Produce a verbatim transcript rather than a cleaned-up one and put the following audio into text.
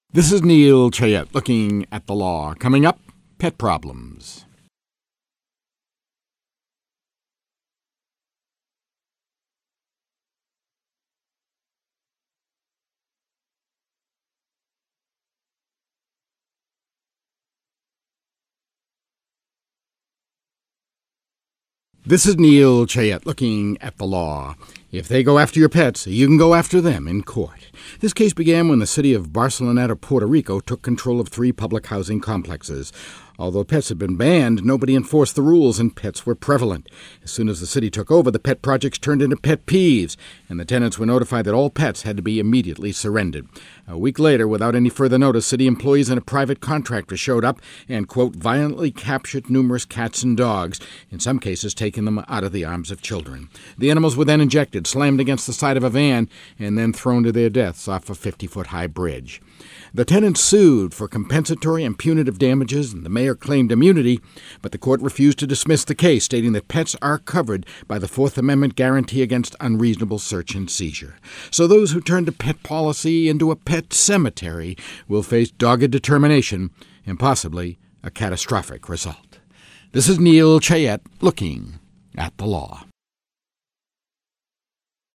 This is Neil Chayette looking at the law. Coming up, pet problems. This is Neil Chayette looking at the law. If they go after your pets, you can go after them in court. This case began when the city of Barceloneta, Puerto Rico, took control of three public housing complexes. Although pets had been banned, nobody enforced the rules, and pets were prevalent. As soon as the city took over, the pet projects turned into pet peeves, and the tenants were notified that all pets had to be immediately surrendered. A week later, without any further notice, city employees and a private contractor showed up and, quote, violently captured numerous cats and dogs, in some cases taking them out of the arms of children. The animals were then injected, slammed against the side of a van, and then thrown to their deaths off a fifty-foot-high bridge. The tenants sued for compensatory and punitive damages, and the mayor claimed immunity, but the court refused to dismiss the case, stating that pets are covered by the Fourth Amendment guarantee against unreasonable search and seizure. So those who turn to pet policy into a pet cemetery will face dogged determination and possibly a catastrophic result. This is Neil Chayette looking at the law.